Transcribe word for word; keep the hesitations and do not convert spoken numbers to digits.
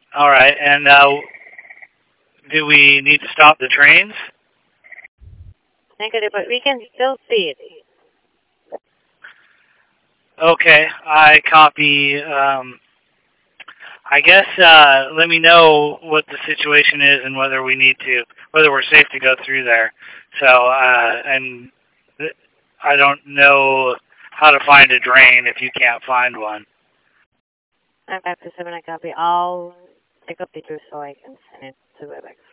All right, and uh, do we need to stop the trains? Negative, but we can still see it. Okay, I copy. Um, I guess uh, let me know what the situation is and whether we need to, whether we're safe to go through there. So, uh, and th- I don't know how to find a drain if you can't find one. I'm back to seven. I copy. I'll take up pictures so I can send it to Webex.